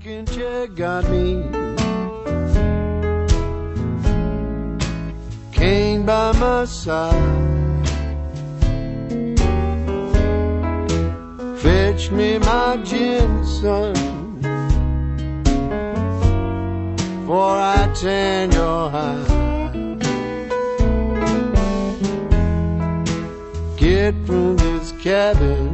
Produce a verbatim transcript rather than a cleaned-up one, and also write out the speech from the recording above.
rocking chair got me. Cane by my side, fetch me my gin, son, before I tan your hide. Get from this cabin,